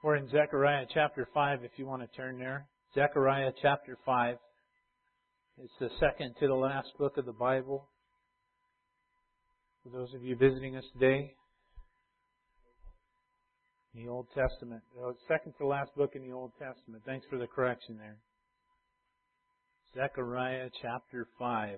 We're in Zechariah chapter 5 if you want to turn there. Zechariah chapter 5. It's the second to the last book of the Bible. For those of you visiting us today, the Old Testament. Second to the last book in the Old Testament. Thanks for the correction there. Zechariah chapter 5.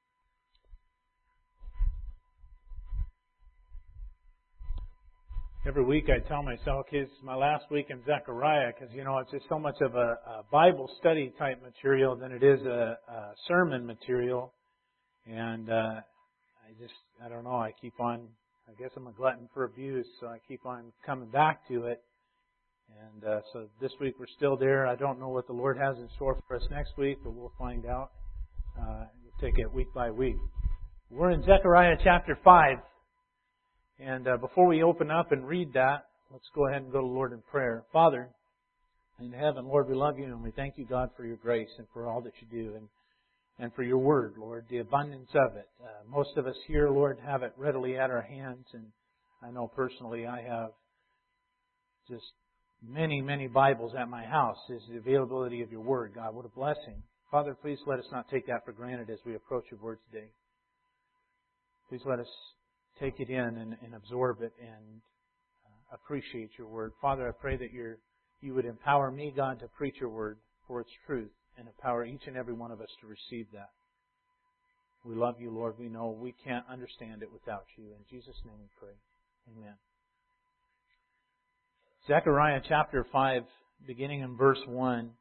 Every week I tell myself, okay, this is my last week in Zechariah because, it's just so much of a Bible study type material than it is a sermon material. And I don't know, I guess I'm a glutton for abuse, so I keep on coming back to it. And so this week we're still there. I don't know what the Lord has in store for us next week, but we'll find out. We'll take it week by week. We're in Zechariah chapter 5. And before we open up and read that, let's go ahead and go to the Lord in prayer. Father, in heaven, Lord, we love you and we thank you, God, for your grace and for all that you do and for your word, Lord, the abundance of it. Most of us here, Lord, have it readily at our hands. And I know personally I have just many, many Bibles at my house. Is the availability of your word, God. What a blessing. Father, please let us not take that for granted as we approach your word today. Please let us take it in and absorb it and appreciate your word. Father, I pray that you would empower me, God, to preach your word for its truth and empower each and every one of us to receive that. We love you, Lord. We know we can't understand it without you. In Jesus' name we pray. Amen. Zechariah chapter 5, beginning in verse 1.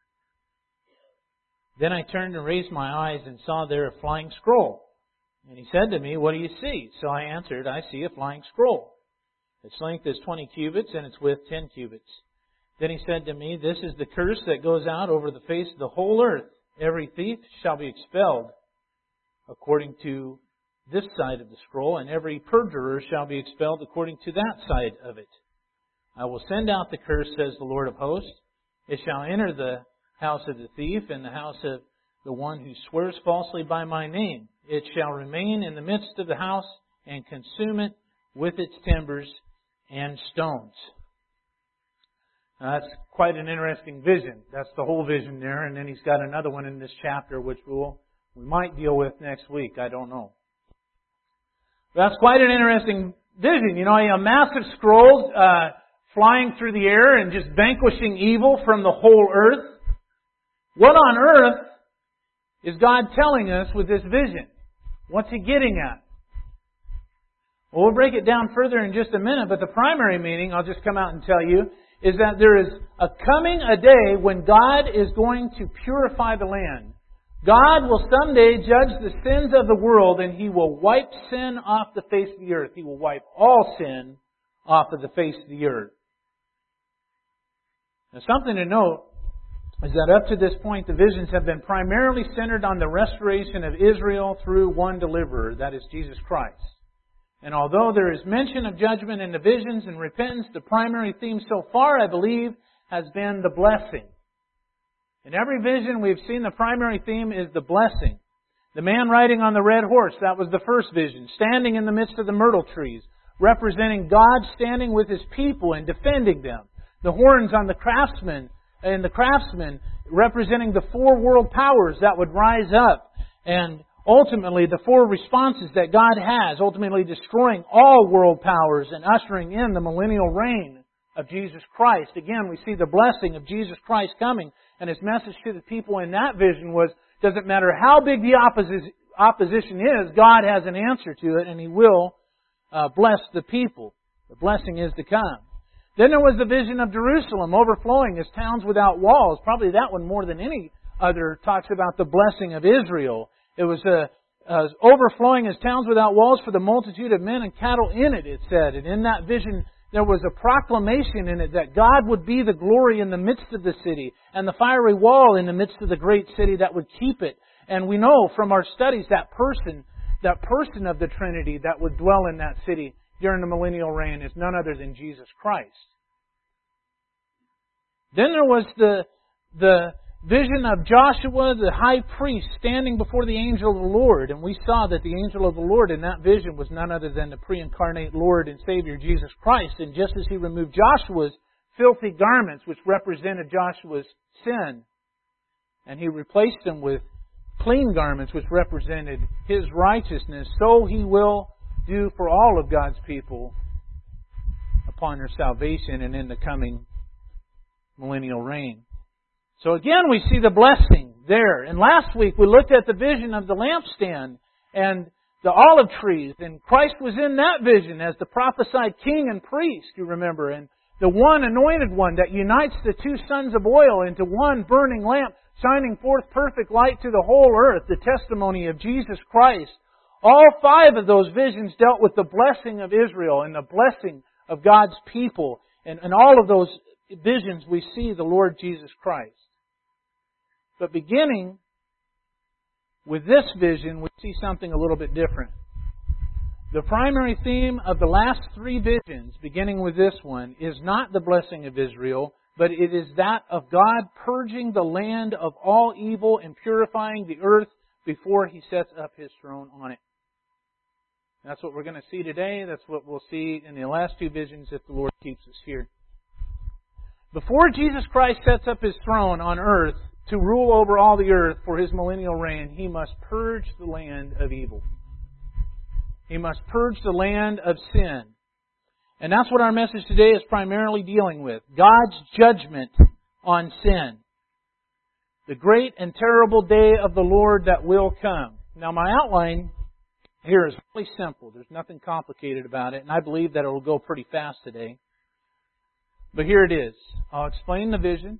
Then I turned and raised my eyes and saw there a flying scroll. And he said to me, "What do you see?" So I answered, "I see a flying scroll. Its length is 20 cubits and its width 10 cubits. Then he said to me, "This is the curse that goes out over the face of the whole earth. Every thief shall be expelled according to this side of the scroll, and every perjurer shall be expelled according to that side of it. I will send out the curse, says the Lord of hosts. It shall enter the house of the thief and the house of the one who swears falsely by my name. It shall remain in the midst of the house and consume it with its timbers and stones." Now, that's quite an interesting vision. That's the whole vision there. And then he's got another one in this chapter which we might deal with next week. I don't know. That's quite an interesting vision. A massive scroll flying through the air and just vanquishing evil from the whole earth. What on earth is God telling us with this vision? What's He getting at? Well, we'll break it down further in just a minute, but the primary meaning, I'll just come out and tell you, is that there is coming a day when God is going to purify the land. God will someday judge the sins of the world, and He will wipe sin off the face of the earth. He will wipe all sin off of the face of the earth. Now, something to note is that up to this point, the visions have been primarily centered on the restoration of Israel through one deliverer, that is Jesus Christ. And although there is mention of judgment in the visions and repentance, the primary theme so far, I believe, has been the blessing. In every vision we've seen the primary theme is the blessing. The man riding on the red horse, that was the first vision, standing in the midst of the myrtle trees, representing God standing with His people and defending them. The horns on the craftsmen representing the four world powers that would rise up, and ultimately the four responses that God has, ultimately destroying all world powers and ushering in the millennial reign of Jesus Christ. Again, we see the blessing of Jesus Christ coming, and His message to the people in that vision was, doesn't matter how big the opposition is, God has an answer to it, and He will bless the people. The blessing is to come. Then there was the vision of Jerusalem overflowing as towns without walls. Probably that one more than any other talks about the blessing of Israel. It was overflowing as towns without walls for the multitude of men and cattle in it, it said. And in that vision there was a proclamation in it that God would be the glory in the midst of the city and the fiery wall in the midst of the great city that would keep it. And we know from our studies that person of the Trinity that would dwell in that city during the millennial reign is none other than Jesus Christ. Then there was the vision of Joshua, the high priest, standing before the angel of the Lord. And we saw that the angel of the Lord in that vision was none other than the pre-incarnate Lord and Savior, Jesus Christ. And just as He removed Joshua's filthy garments, which represented Joshua's sin, and He replaced them with clean garments, which represented His righteousness, so He will do for all of God's people upon their salvation and in the coming millennial reign. So again, we see the blessing there. And last week we looked at the vision of the lampstand and the olive trees, and Christ was in that vision as the prophesied king and priest, you remember, and the one anointed one that unites the two sons of oil into one burning lamp, shining forth perfect light to the whole earth, the testimony of Jesus Christ. All five of those visions dealt with the blessing of Israel and the blessing of God's people. And in all of those visions we see the Lord Jesus Christ. But beginning with this vision, we see something a little bit different. The primary theme of the last three visions, beginning with this one, is not the blessing of Israel, but it is that of God purging the land of all evil and purifying the earth before He sets up His throne on it. That's what we're going to see today. That's what we'll see in the last two visions if the Lord keeps us here. Before Jesus Christ sets up His throne on earth to rule over all the earth for His millennial reign, He must purge the land of evil. He must purge the land of sin. And that's what our message today is primarily dealing with. God's judgment on sin. The great and terrible day of the Lord that will come. Now my outline here is really simple. There's nothing complicated about it. And I believe that it will go pretty fast today. But here it is. I'll explain the vision.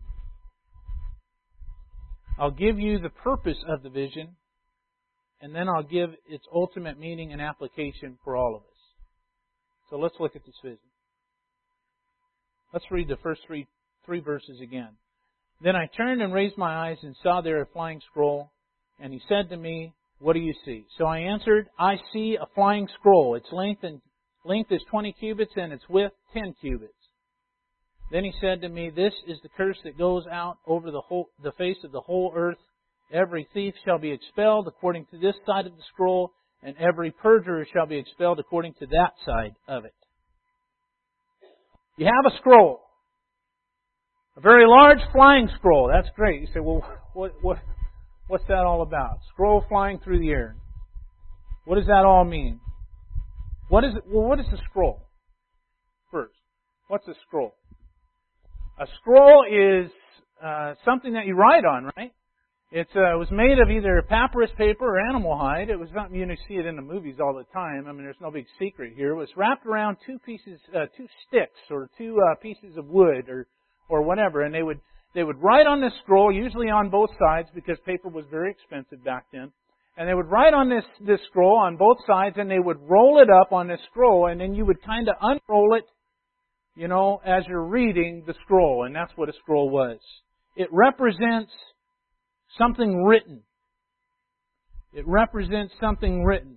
I'll give you the purpose of the vision. And then I'll give its ultimate meaning and application for all of us. So let's look at this vision. Let's read the first three verses again. Then I turned and raised my eyes and saw there a flying scroll. And He said to me, "What do you see?" So I answered, "I see a flying scroll. Its length is 20 cubits and its width 10 cubits." Then He said to me, "This is the curse that goes out over the face of the whole earth. Every thief shall be expelled according to this side of the scroll, and every perjurer shall be expelled according to that side of it." You have a scroll. A very large flying scroll. That's great. You say, well, what's that all about? Scroll flying through the air. What does that all mean? What is a scroll? First, what's a scroll? A scroll is something that you write on, right? It was made of either papyrus paper or animal hide. It was something you see it in the movies all the time. I mean, there's no big secret here. It was wrapped around two sticks or two pieces of wood or whatever, and they would write on this scroll, usually on both sides because paper was very expensive back then. And they would write on this scroll on both sides, and they would roll it up on this scroll, and then you would kind of unroll it, as you're reading the scroll, and that's what a scroll was. It represents something written. It represents something written.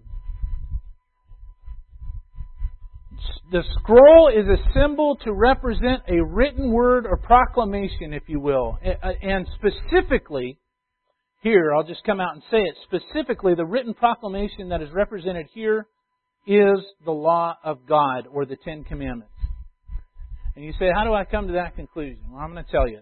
The scroll is a symbol to represent a written word or proclamation, if you will. And specifically, here, I'll just come out and say it, specifically the written proclamation that is represented here is the law of God, or the Ten Commandments. And you say, how do I come to that conclusion? Well, I'm going to tell you.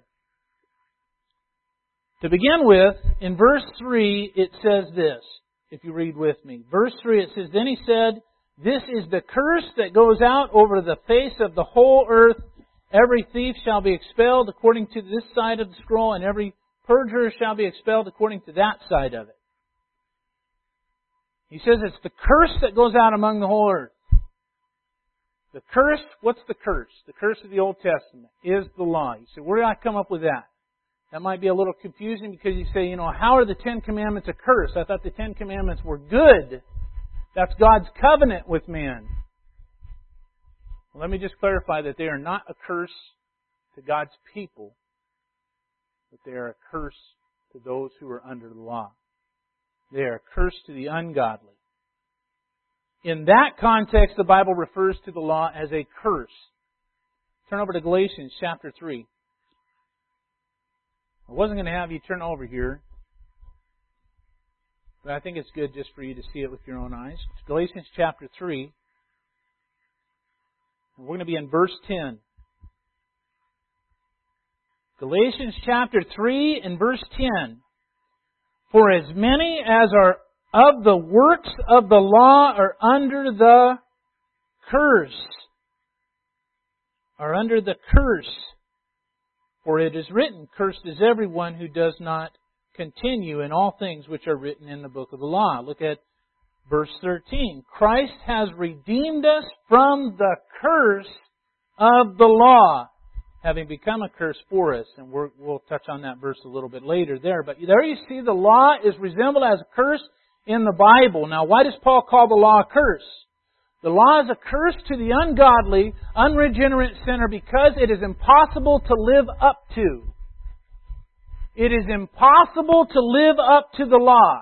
To begin with, in verse 3, it says this, if you read with me. Verse 3, it says, "Then He said, this is the curse that goes out over the face of the whole earth. Every thief shall be expelled according to this side of the scroll, and every perjurer shall be expelled according to that side of it." He says it's the curse that goes out among the whole earth. The curse, what's the curse? The curse of the Old Testament is the law. You say, where did I come up with that? That might be a little confusing because you say, how are the Ten Commandments a curse? I thought the Ten Commandments were good. That's God's covenant with man. Well, let me just clarify that they are not a curse to God's people, but they are a curse to those who are under the law. They are a curse to the ungodly. In that context, the Bible refers to the law as a curse. Turn over to Galatians chapter 3. I wasn't going to have you turn over here, but I think it's good just for you to see it with your own eyes. It's Galatians chapter 3. And we're going to be in verse 10. Galatians chapter 3 and verse 10. For as many as are of the works of the law are under the curse. Are under the curse. For it is written, cursed is everyone who does not continue in all things which are written in the book of the law. Look at verse 13. Christ has redeemed us from the curse of the law, having become a curse for us. And we'll touch on that verse a little bit later there. But there you see the law is resembled as a curse in the Bible. Now, why does Paul call the law a curse? The law is a curse to the ungodly, unregenerate sinner because it is impossible to live up to. It is impossible to live up to the law.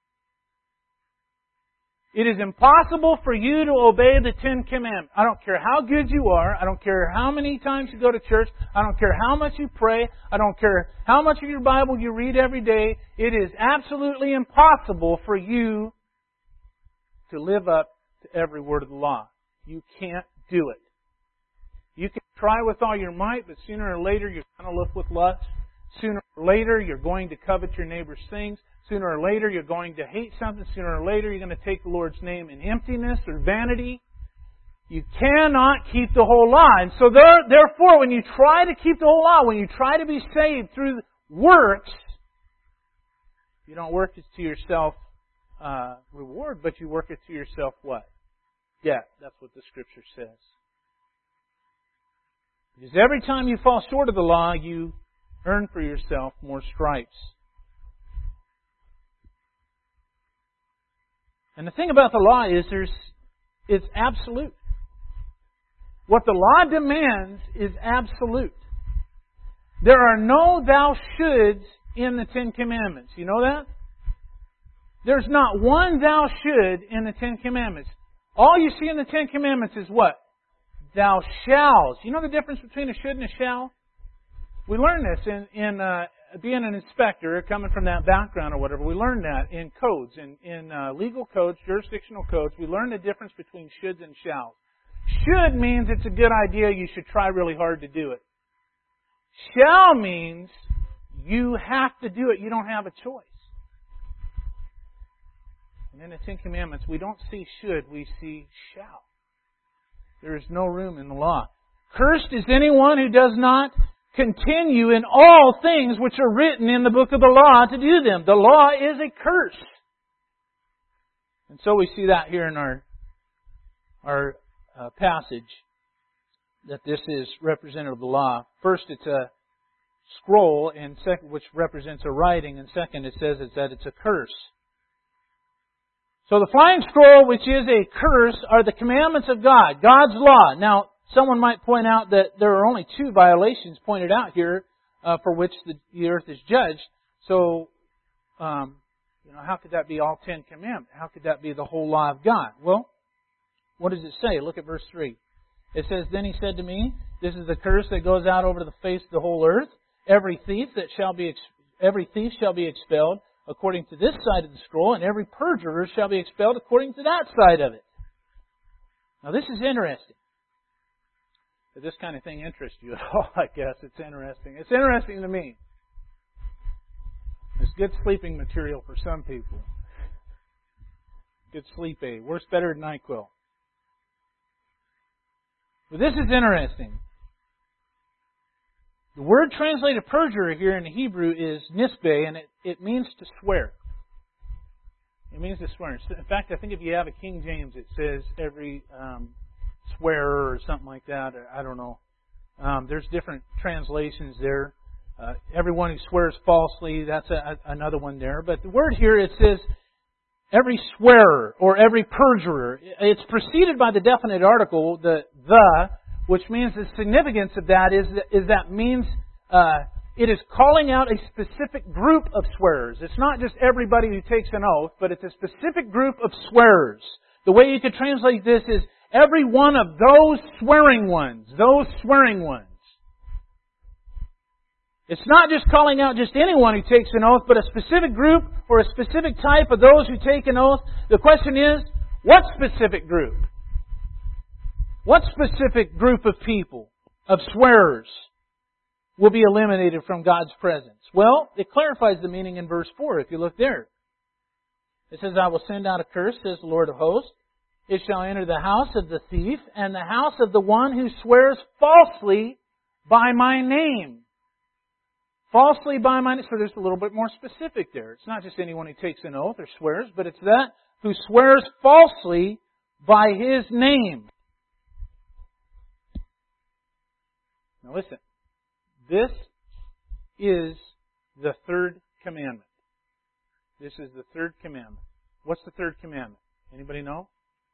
It is impossible for you to obey the Ten Commandments. I don't care how good you are. I don't care how many times you go to church. I don't care how much you pray. I don't care how much of your Bible you read every day. It is absolutely impossible for you to live up to every word of the law. You can't do it. You can try with all your might, but sooner or later you're going to look with lust. Sooner or later you're going to covet your neighbor's things. Sooner or later you're going to hate something. Sooner or later you're going to take the Lord's name in emptiness or vanity. You cannot keep the whole law. And so therefore, when you try to keep the whole law, when you try to be saved through works, you don't work it to yourself reward, but you work it to yourself what? Death. That's what the Scripture says. Because every time you fall short of the law, you earn for yourself more stripes. And the thing about the law is it's absolute. What the law demands is absolute. There are no thou shoulds in the Ten Commandments. You know that? There's not one thou should in the Ten Commandments. All you see in the Ten Commandments is what? Thou shalls. You know the difference between a should and a shall? We learned this in being an inspector, coming from that background or whatever. We learned that in codes, in legal codes, jurisdictional codes. We learned the difference between shoulds and shalls. Should means it's a good idea, you should try really hard to do it. Shall means you have to do it, you don't have a choice. And in the Ten Commandments, we don't see should, we see shall. There is no room in the law. Cursed is anyone who does not continue in all things which are written in the book of the law to do them. The law is a curse. And so we see that here in our passage, that this is representative of the law. First, it's a scroll, and second, which represents a writing, and second, it says that it's a curse. So the flying scroll, which is a curse, are the commandments of God, God's law. Now, someone might point out that there are only 2 violations pointed out here for which the earth is judged. So, how could that be all 10 commandments? How could that be the whole law of God? Well, what does it say? Look at verse 3. It says, Then he said to me, This is the curse that goes out over the face of the whole earth. Every thief shall be expelled according to this side of the scroll, and every perjurer shall be expelled according to that side of it. Now this is interesting. If this kind of thing interests you at all, I guess it's interesting. It's interesting to me. It's good sleeping material for some people. Good sleep aid. Works better than NyQuil. But this is interesting. The word translated perjurer here in the Hebrew is nisbeh, and it means to swear. It means to swear. In fact, I think if you have a King James, it says every swearer or something like that. I don't know. There's different translations there. Everyone who swears falsely, that's another one there. But the word here, it says every swearer or every perjurer. It's preceded by the definite article, the, which means the significance of that is that means it is calling out a specific group of swearers. It's not just everybody who takes an oath, but it's a specific group of swearers. The way you could translate this is every one of those swearing ones. Those swearing ones. It's not just calling out just anyone who takes an oath, but a specific group or a specific type of those who take an oath. The question is, what specific group? What specific group of people, of swearers? will be eliminated from God's presence? Well, it clarifies the meaning in verse 4 if you look there. It says, I will send out a curse, says the Lord of hosts. It shall enter the house of the thief and the house of the one who swears falsely by my name. Falsely by my name. So there's a little bit more specific there. It's not just anyone who takes an oath or swears, but it's that who swears falsely by His name. Now listen. This is the third commandment. This is the third commandment. What's the third commandment? Anybody know?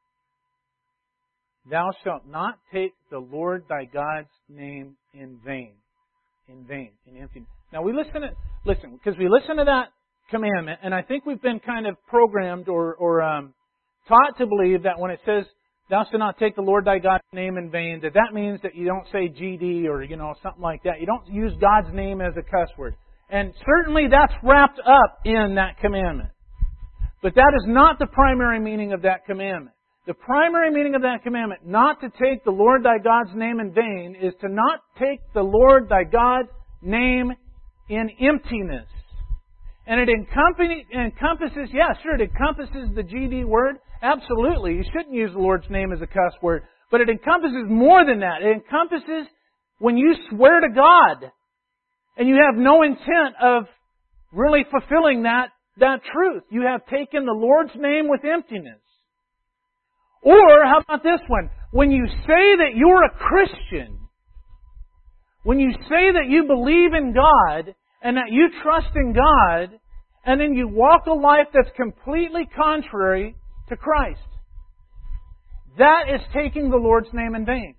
Thou shalt not take the Lord thy God's name in vain. In vain. In empty. Now we listen, because we listen to that commandment, and I think we've been kind of programmed or taught to believe that when it says, thou shalt not take the Lord thy God's name in vain, that means that you don't say GD or, something like that. You don't use God's name as a cuss word. And certainly that's wrapped up in that commandment. But that is not the primary meaning of that commandment. The primary meaning of that commandment, not to take the Lord thy God's name in vain, is to not take the Lord thy God's name in emptiness. And it encompasses, it encompasses the GD word. Absolutely. You shouldn't use the Lord's name as a cuss word. But it encompasses more than that. It encompasses when you swear to God and you have no intent of really fulfilling that truth. You have taken the Lord's name with emptiness. Or, how about this one? When you say that you're a Christian, when you say that you believe in God and that you trust in God, and then you walk a life that's completely contrary to Christ, that is taking the Lord's name in vain.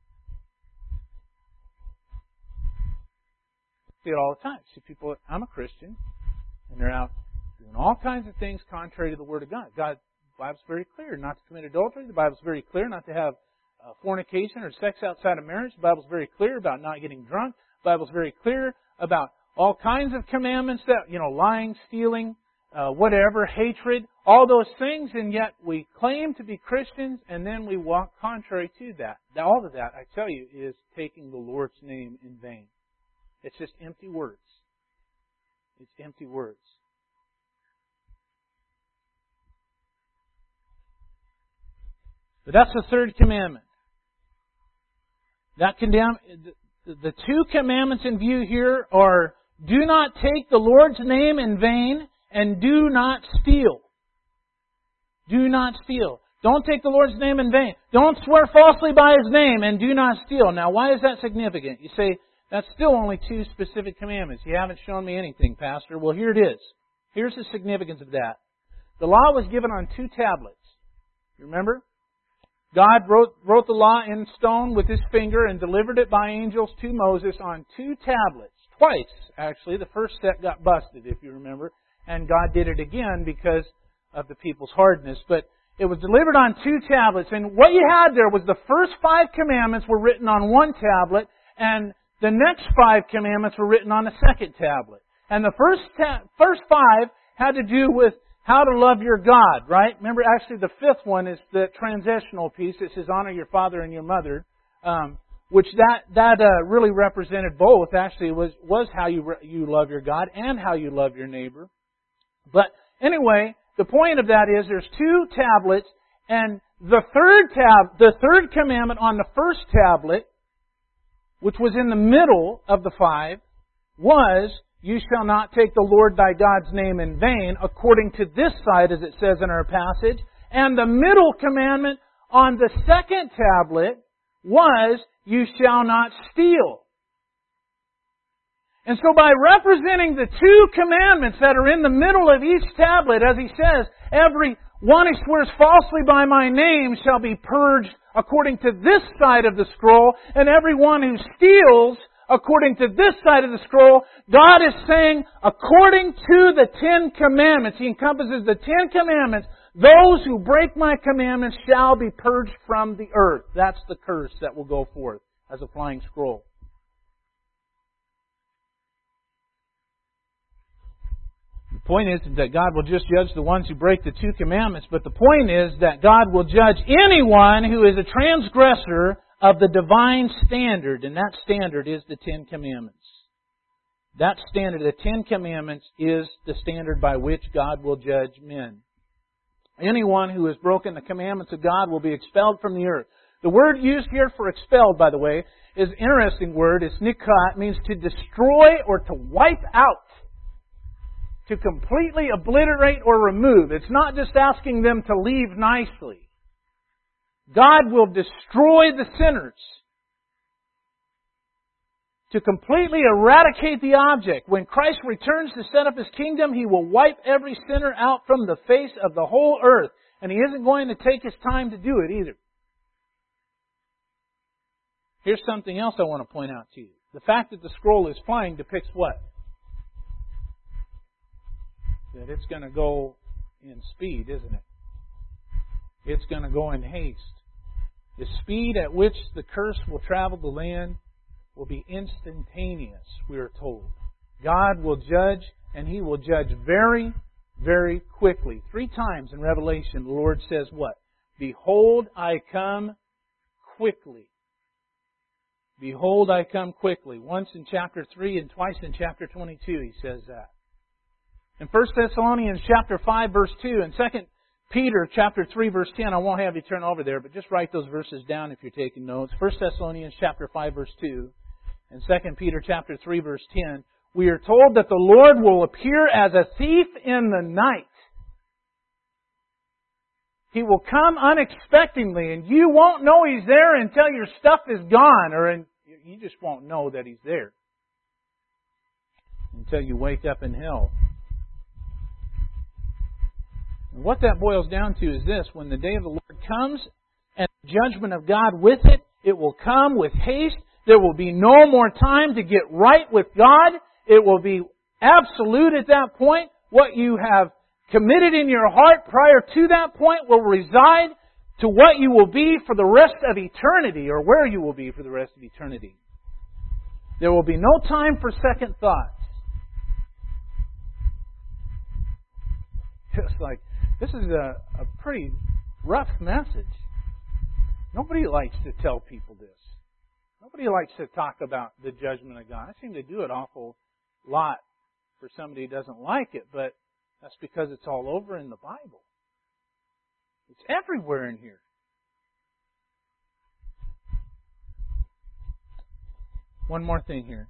I see it all the time. See people, I'm a Christian, and they're out doing all kinds of things contrary to the Word of God. The Bible's very clear not to commit adultery. The Bible's very clear not to have fornication or sex outside of marriage. The Bible's very clear about not getting drunk. The Bible's very clear about all kinds of commandments that, lying, stealing, whatever, hatred, all those things, and yet we claim to be Christians and then we walk contrary to that. All of that, I tell you, is taking the Lord's name in vain. It's just empty words. It's empty words. But that's the third commandment. The two commandments in view here are, do not take the Lord's name in vain, and do not steal. Do not steal. Don't take the Lord's name in vain. Don't swear falsely by His name, and do not steal. Now, why is that significant? You say, that's still only two specific commandments. You haven't shown me anything, Pastor. Well, here it is. Here's the significance of that. The law was given on 2 tablets. You remember? God wrote the law in stone with His finger and delivered it by angels to Moses on 2 tablets. Twice, actually. The first set got busted, if you remember. And God did it again because of the people's hardness. But it was delivered on 2 tablets. And what you had there was the first 5 commandments were written on 1 tablet. And the next 5 commandments were written on the second tablet. And the first 5 had to do with how to love your God, right? Remember, actually, the 5th one is the transitional piece. It says, honor your father and your mother, which that really represented both. Actually, it was how you love your God and how you love your neighbor. But anyway, the point of that is there's 2 tablets, and the third commandment on the first tablet, which was in the middle of the 5, was, you shall not take the Lord thy God's name in vain, according to this side, as it says in our passage. And the middle commandment on the second tablet was, you shall not steal. And so by representing the 2 commandments that are in the middle of each tablet, as he says, every one who swears falsely by my name shall be purged according to this side of the scroll, and every one who steals according to this side of the scroll, God is saying, according to the 10 commandments, He encompasses the 10 commandments, those who break my commandments shall be purged from the earth. That's the curse that will go forth as a flying scroll. The point isn't that God will just judge the ones who break the 2 commandments, but the point is that God will judge anyone who is a transgressor of the divine standard, and that standard is the Ten Commandments. That standard, the Ten Commandments, is the standard by which God will judge men. Anyone who has broken the commandments of God will be expelled from the earth. The word used here for expelled, by the way, is an interesting word. It's nikah. It means to destroy or to wipe out. To completely obliterate or remove. It's not just asking them to leave nicely. God will destroy the sinners. To completely eradicate the object. When Christ returns to set up His kingdom, He will wipe every sinner out from the face of the whole earth. And He isn't going to take His time to do it either. Here's something else I want to point out to you. The fact that the scroll is flying depicts what? That it's going to go in speed, isn't it? It's going to go in haste. The speed at which the curse will travel the land will be instantaneous, we are told. God will judge, and He will judge very, very quickly. 3 times in Revelation, the Lord says what? Behold, I come quickly. Behold, I come quickly. Once in chapter 3 and twice in chapter 22, He says that. In 1 Thessalonians chapter 5, verse 2, and 2 Peter chapter 3, verse 10, I won't have you turn over there, but just write those verses down if you're taking notes. 1 Thessalonians chapter 5, verse 2, and 2 Peter chapter 3, verse 10, we are told that the Lord will appear as a thief in the night. He will come unexpectedly, and you won't know He's there until your stuff is gone, or you just won't know that He's there until you wake up in hell. And what that boils down to is this: when the day of the Lord comes and the judgment of God with it, it will come with haste. There will be no more time to get right with God. It will be absolute at that point. What you have committed in your heart prior to that point will reside to what you will be for the rest of eternity, or where you will be for the rest of eternity. There will be no time for second thoughts. Just like, this is a pretty rough message. Nobody likes to tell people this. Nobody likes to talk about the judgment of God. I seem to do it an awful lot for somebody who doesn't like it, but that's because it's all over in the Bible. It's everywhere in here. One more thing here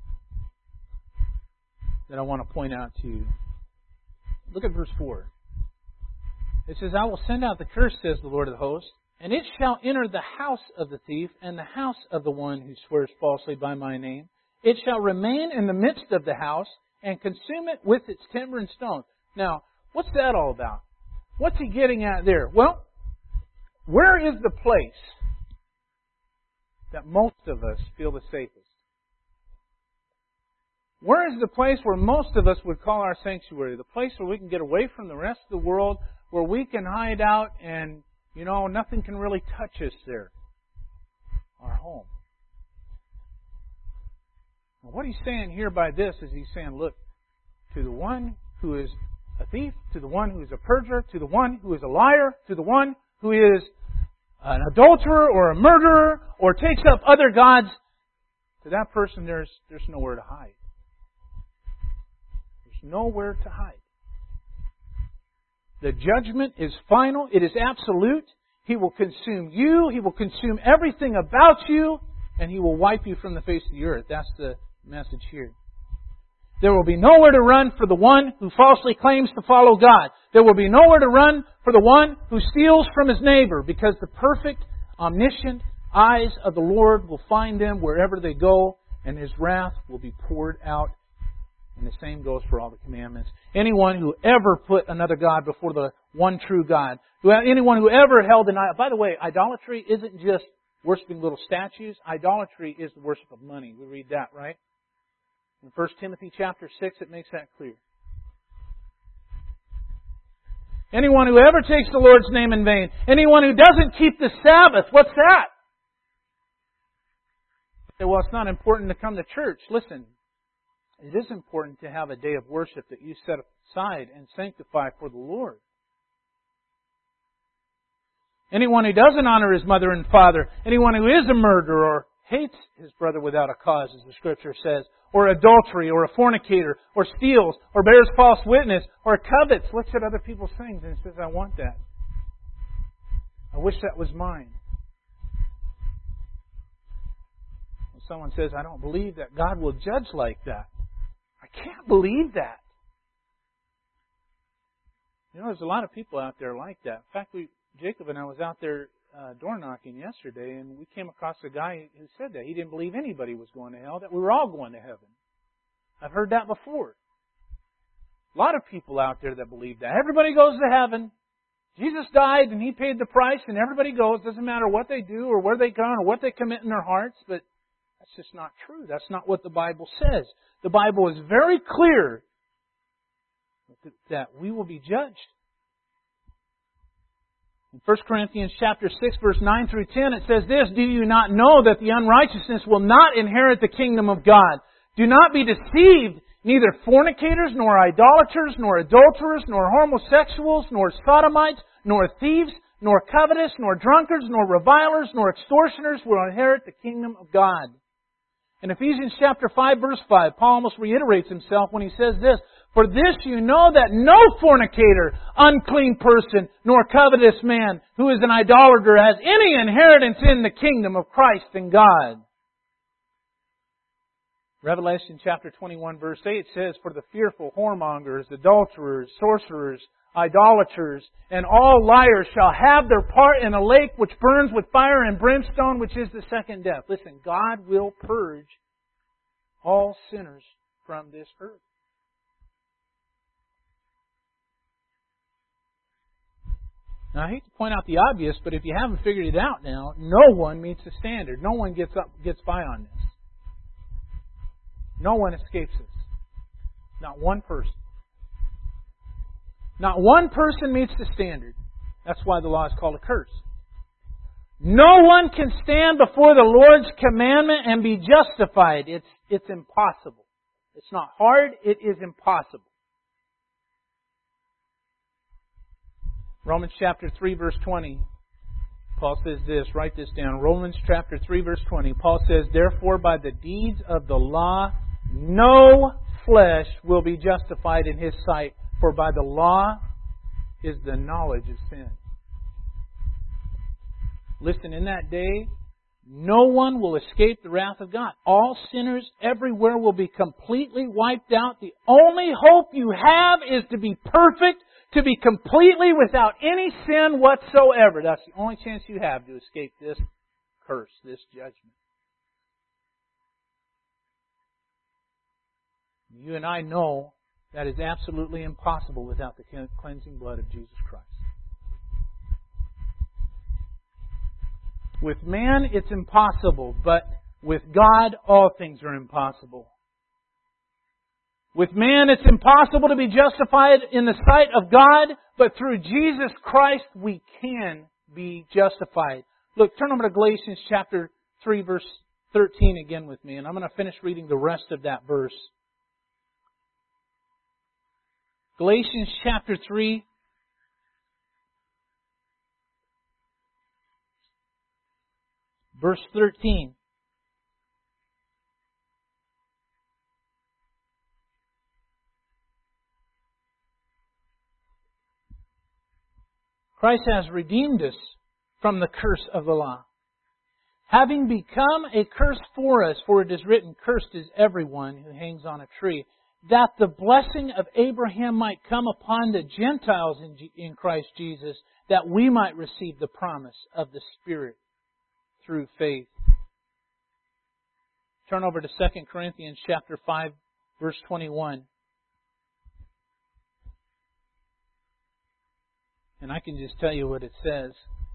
that I want to point out to you. Look at verse 4. It says, I will send out the curse, says the Lord of the hosts, and it shall enter the house of the thief and the house of the one who swears falsely by my name. It shall remain in the midst of the house and consume it with its timber and stone. Now, what's that all about? What's he getting at there? Well, where is the place that most of us feel the safest? Where is the place where most of us would call our sanctuary? The place where we can get away from the rest of the world, where we can hide out and, nothing can really touch us there. Our home. Now, what he's saying here by this is he's saying, look, to the one who is a thief, to the one who is a perjurer, to the one who is a liar, to the one who is an adulterer or a murderer or takes up other gods, to that person there's nowhere to hide. There's nowhere to hide. The judgment is final. It is absolute. He will consume you. He will consume everything about you. And He will wipe you from the face of the earth. That's the message here. There will be nowhere to run for the one who falsely claims to follow God. There will be nowhere to run for the one who steals from his neighbor, because the perfect, omniscient eyes of the Lord will find them wherever they go, and His wrath will be poured out. And the same goes for all the commandments. Anyone who ever put another God before the one true God, anyone who ever held an idol. By the way, idolatry isn't just worshiping little statues. Idolatry is the worship of money. We read that, right? In 1 Timothy chapter 6, it makes that clear. Anyone who ever takes the Lord's name in vain. Anyone who doesn't keep the Sabbath. What's that? Well, it's not important to come to church. Listen, it is important to have a day of worship that you set aside and sanctify for the Lord. Anyone who doesn't honor his mother and father, anyone who is a murderer or hates his brother without a cause, as the Scripture says, or adultery, or a fornicator, or steals, or bears false witness, or covets, looks at other people's things and says, I want that. I wish that was mine. When someone says, I don't believe that God will judge like that. I can't believe that. You know, there's a lot of people out there like that. In fact, Jacob and I was out there door knocking yesterday, and we came across a guy who said that. He didn't believe anybody was going to hell, that we were all going to heaven. I've heard that before. A lot of people out there that believe that. Everybody goes to heaven. Jesus died and He paid the price and everybody goes. Doesn't matter what they do or where they go or what they commit in their hearts, but that's just not true. That's not what the Bible says. The Bible is very clear that we will be judged. In 1 Corinthians chapter 6, verse 9 through 10, it says this, Do you not know that the unrighteousness will not inherit the kingdom of God? Do not be deceived, neither fornicators, nor idolaters, nor adulterers, nor homosexuals, nor sodomites, nor thieves, nor covetous, nor drunkards, nor revilers, nor extortioners will inherit the kingdom of God. In Ephesians chapter 5, verse 5, Paul almost reiterates himself when he says this, For this you know that no fornicator, unclean person, nor covetous man, who is an idolater, has any inheritance in the kingdom of Christ and God. Revelation chapter 21, verse 8 says, For the fearful whoremongers, adulterers, sorcerers, idolaters, and all liars shall have their part in a lake which burns with fire and brimstone, which is the second death. Listen, God will purge all sinners from this earth. Now, I hate to point out the obvious, but if you haven't figured it out now, no one meets the standard. No one gets by on this. No one escapes this. Not one person. Not one person meets the standard. That's why the law is called a curse. No one can stand before the Lord's commandment and be justified. It's impossible. It's not hard. It is impossible. Romans chapter 3, verse 20. Paul says this. Write this down. Romans chapter 3, verse 20. Paul says, Therefore, by the deeds of the law, no flesh will be justified in His sight, for by the law is the knowledge of sin. Listen, in that day, no one will escape the wrath of God. All sinners everywhere will be completely wiped out. The only hope you have is to be perfect, to be completely without any sin whatsoever. That's the only chance you have to escape this curse, this judgment. You and I know that is absolutely impossible without the cleansing blood of Jesus Christ. With man, it's impossible, but with God, all things are impossible. With man, it's impossible to be justified in the sight of God, but through Jesus Christ, we can be justified. Look, turn over to Galatians chapter 3, verse 13 again with me, and I'm going to finish reading the rest of that verse. Galatians chapter 3, verse 13. Christ has redeemed us from the curse of the law, having become a curse for us, for it is written, Cursed is everyone who hangs on a tree, that the blessing of Abraham might come upon the Gentiles in Christ Jesus, that we might receive the promise of the Spirit through faith. Turn over to 2 Corinthians chapter 5, verse 21. And I can just tell you what it says.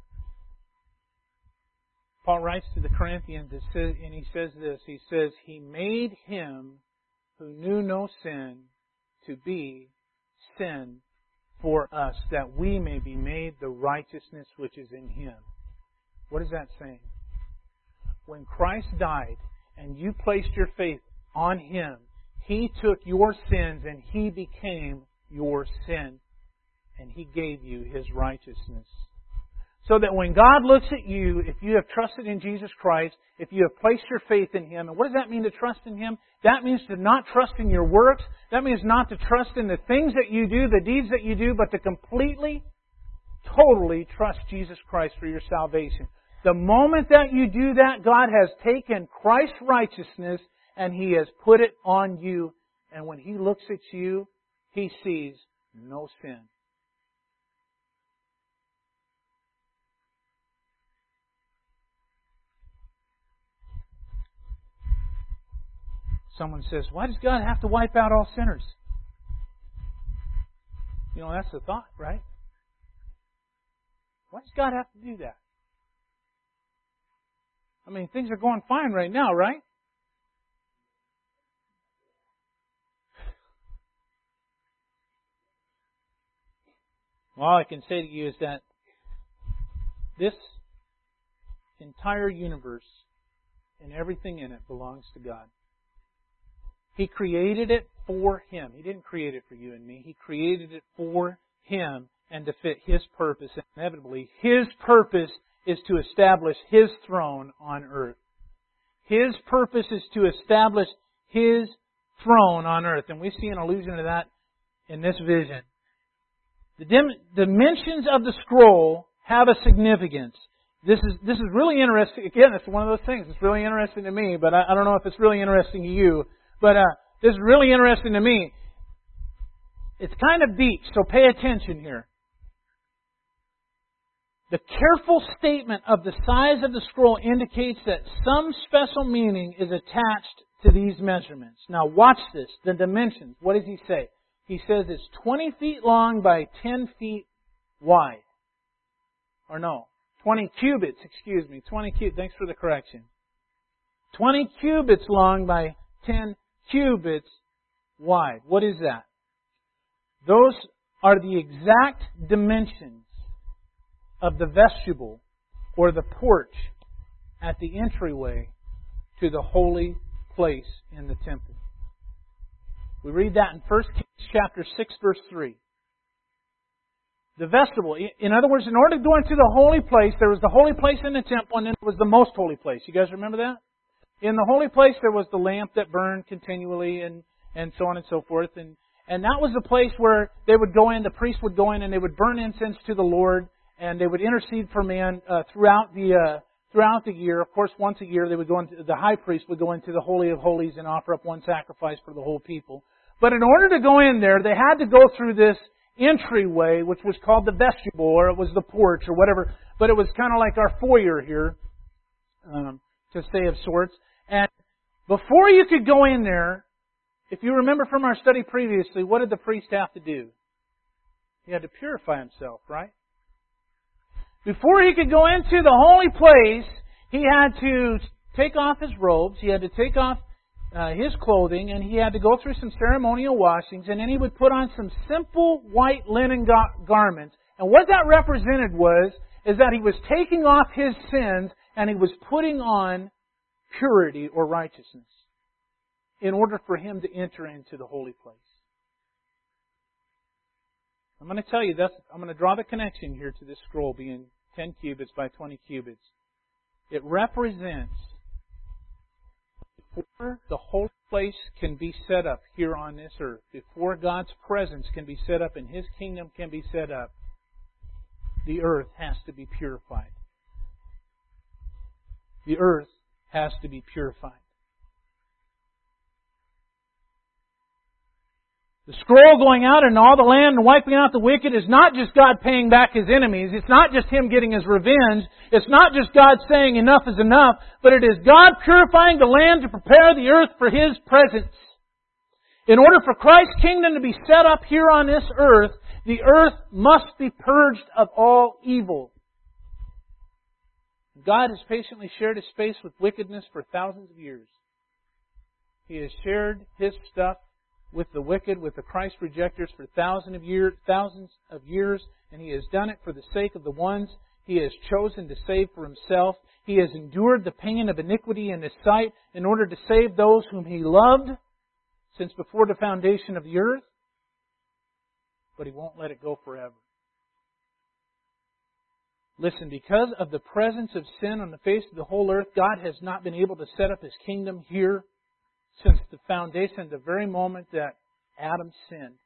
Paul writes to the Corinthians and he says this. He says, He made Him who knew no sin to be sin for us, that we may be made the righteousness which is in Him. What is that saying? When Christ died and you placed your faith on Him, He took your sins and He became your sin. And He gave you His righteousness. So that when God looks at you, if you have trusted in Jesus Christ, if you have placed your faith in Him, and what does that mean to trust in Him? That means to not trust in your works. That means not to trust in the things that you do, the deeds that you do, but to completely, totally trust Jesus Christ for your salvation. The moment that you do that, God has taken Christ's righteousness and He has put it on you. And when He looks at you, He sees no sin. Someone says, why does God have to wipe out all sinners? You know, that's the thought, right? Why does God have to do that? I mean, things are going fine right now, right? All I can say to you is that this entire universe and everything in it belongs to God. He created it for Him. He didn't create it for you and me. He created it for Him and to fit His purpose. And inevitably, His purpose is to establish His throne on earth. His purpose is to establish His throne on earth. And we see an allusion to that in this vision. The dimensions of the scroll have a significance. This is really interesting. Again, it's one of those things. It's really interesting to me, but I don't know if it's really interesting to you. But this is really interesting to me. It's kind of deep, so pay attention here. The careful statement of the size of the scroll indicates that some special meaning is attached to these measurements. Now watch this, the dimensions. What does he say? He says it's 20 feet long by 10 feet wide. Or no, 20 cubits, 20 cubits. Thanks for the correction. 20 cubits long by 10 cubits wide. What is that? Those are the exact dimensions of the vestibule or the porch at the entryway to the holy place in the temple. We read that in 1 Kings chapter 6, verse 3. The vestibule, in other words, in order to go into the holy place, there was the holy place in the temple and then there was the most holy place. You guys remember that? In the holy place there was the lamp that burned continually and so on and so forth. And that was the place where they would go in, the priest would go in and they would burn incense to the Lord and they would intercede for man throughout the year. Of course, once a year they would go into, the high priest would go into the Holy of Holies and offer up one sacrifice for the whole people. But in order to go in there, they had to go through this entryway, which was called the vestibule, or it was the porch, or whatever. But it was kind of like our foyer here, to say of sorts. And before you could go in there, if you remember from our study previously, what did the priest have to do? He had to purify himself, right? Before he could go into the holy place, he had to take off his robes, he had to take off his clothing, and he had to go through some ceremonial washings, and then he would put on some simple white linen garments. And what that represented is that he was taking off his sins and he was putting on purity or righteousness in order for him to enter into the holy place. I'm going to tell you, I'm going to draw the connection here to this scroll being 10 cubits by 20 cubits. It represents before the holy place can be set up here on this earth, before God's presence can be set up and His kingdom can be set up, the earth has to be purified. The earth has to be purified. The scroll going out in all the land and wiping out the wicked is not just God paying back His enemies. It's not just Him getting His revenge. It's not just God saying enough is enough. But it is God purifying the land to prepare the earth for His presence. In order for Christ's kingdom to be set up here on this earth, the earth must be purged of all evil. God has patiently shared His space with wickedness for thousands of years. He has shared His stuff with the wicked, with the Christ rejectors for thousands of years, and He has done it for the sake of the ones He has chosen to save for Himself. He has endured the pain of iniquity in His sight in order to save those whom He loved since before the foundation of the earth, but He won't let it go forever. Listen, because of the presence of sin on the face of the whole earth, God has not been able to set up His kingdom here since the foundation, the very moment that Adam sinned.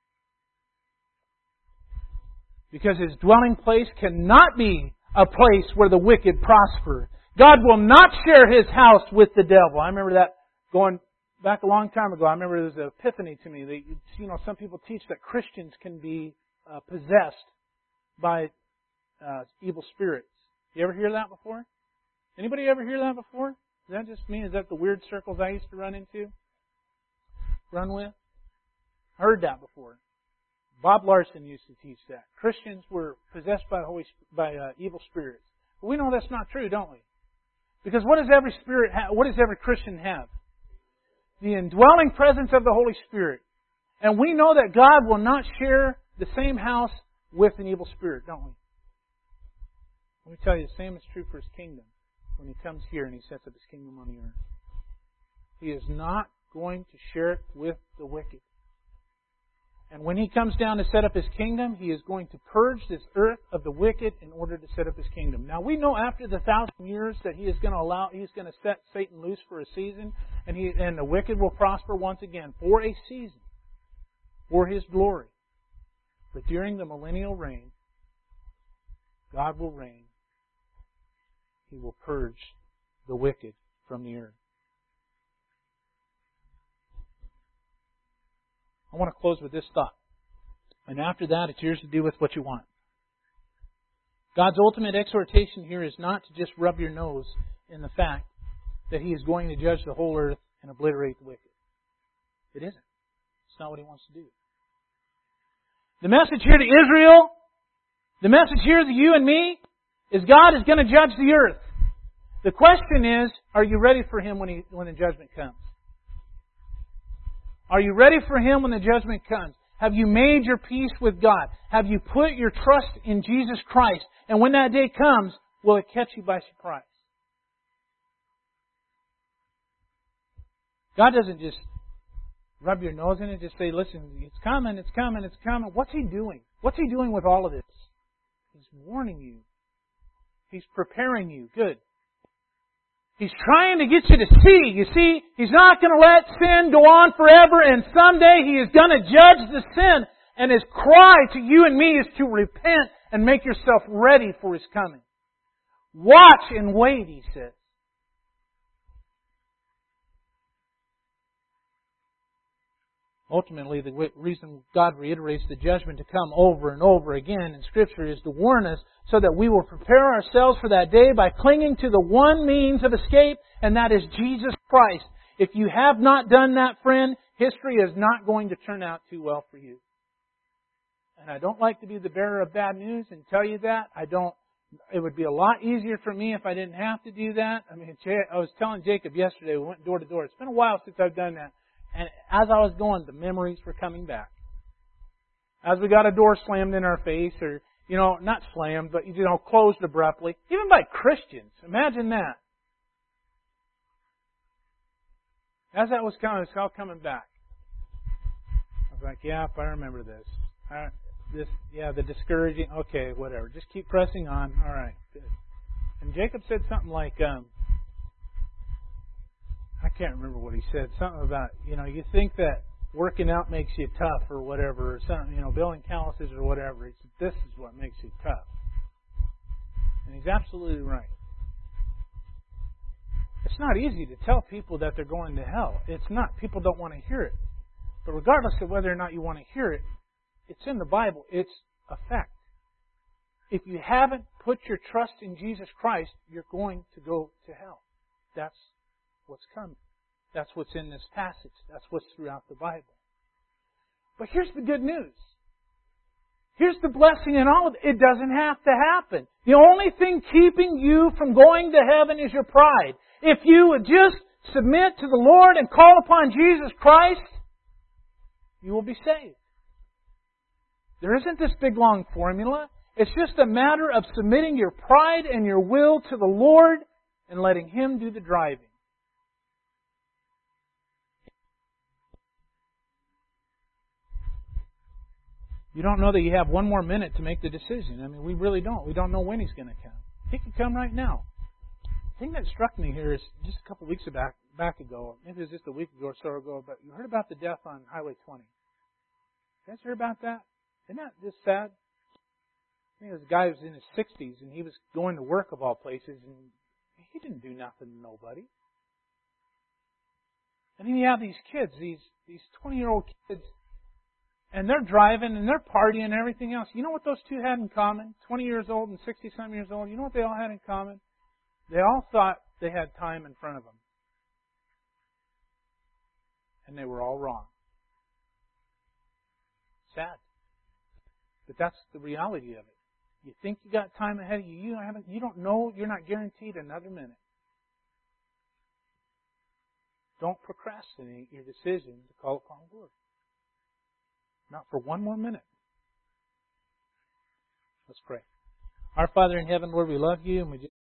Because His dwelling place cannot be a place where the wicked prosper. God will not share His house with the devil. I remember that going back a long time ago. I remember there was an epiphany to me. That, some people teach that Christians can be possessed by evil spirits. You ever hear that before? Anybody ever hear that before? Is that just me? Is that the weird circles I used to run with? I heard that before. Bob Larson used to teach that. Christians were possessed by evil spirits. But we know that's not true, don't we? Because what does every spirit what does every Christian have? The indwelling presence of the Holy Spirit. And we know that God will not share the same house with an evil spirit, don't we? Let me tell you, the same is true for His kingdom. When He comes here and He sets up His kingdom on the earth. He is not going to share it with the wicked. And when He comes down to set up His kingdom, He is going to purge this earth of the wicked in order to set up His kingdom. Now we know after the 1,000 years that He's going to set Satan loose for a season, and the wicked will prosper once again for a season, for His glory. But during the millennial reign, God will reign. He will purge the wicked from the earth. I want to close with this thought. And after that, it's yours to do with what you want. God's ultimate exhortation here is not to just rub your nose in the fact that He is going to judge the whole earth and obliterate the wicked. It isn't. It's not what He wants to do. The message here to Israel, the message here to you and me, is God is going to judge the earth. The question is, are you ready for Him when the judgment comes? Are you ready for Him when the judgment comes? Have you made your peace with God? Have you put your trust in Jesus Christ? And when that day comes, will it catch you by surprise? God doesn't just rub your nose in it and just say, listen, it's coming, it's coming, it's coming. What's He doing? What's He doing with all of this? He's warning you. He's preparing you. Good. He's trying to get you to see. You see, He's not going to let sin go on forever, and someday He is going to judge the sin. And His cry to you and me is to repent and make yourself ready for His coming. Watch and wait, He says. Ultimately, the reason God reiterates the judgment to come over and over again in Scripture is to warn us so that we will prepare ourselves for that day by clinging to the one means of escape, and that is Jesus Christ. If you have not done that, friend, history is not going to turn out too well for you. And I don't like to be the bearer of bad news and tell you that. It would be a lot easier for me if I didn't have to do that. I was telling Jacob yesterday, we went door to door. It's been a while since I've done that. And as I was going, the memories were coming back. As we got a door slammed in our face, or, not slammed, but, closed abruptly. Even by Christians. Imagine that. As that was coming, it's all coming back. I was like, yeah, I remember this. The discouraging, okay, whatever. Just keep pressing on. All right, good. And Jacob said something like, I can't remember what he said. Something about, you think that working out makes you tough or whatever, or something, building calluses or whatever. He said, this is what makes you tough. And he's absolutely right. It's not easy to tell people that they're going to hell. It's not. People don't want to hear it. But regardless of whether or not you want to hear it, it's in the Bible. It's a fact. If you haven't put your trust in Jesus Christ, you're going to go to hell. That's what's coming. That's what's in this passage. That's what's throughout the Bible. But here's the good news. Here's the blessing in all of it. It doesn't have to happen. The only thing keeping you from going to heaven is your pride. If you would just submit to the Lord and call upon Jesus Christ, you will be saved. There isn't this big long formula. It's just a matter of submitting your pride and your will to the Lord and letting Him do the driving. You don't know that you have one more minute to make the decision. I mean, we really don't. We don't know when He's going to come. He could come right now. The thing that struck me here is just a couple of weeks back ago, maybe it was just a week ago or so ago, but you heard about the death on Highway 20. You guys hear about that? Isn't that just sad? I think this guy was in his 60s, and he was going to work of all places, and he didn't do nothing to nobody. And then you have these kids, these 20-year-old kids, and they're driving, and they're partying and everything else. You know what those two had in common? 20 years old and 60-some years old. You know what they all had in common? They all thought they had time in front of them. And they were all wrong. Sad. But that's the reality of it. You think you got time ahead of you. You don't know. You're not guaranteed another minute. Don't procrastinate your decision to call upon the Lord. Not for one more minute. Let's pray. Our Father in heaven, Lord, we love you and we just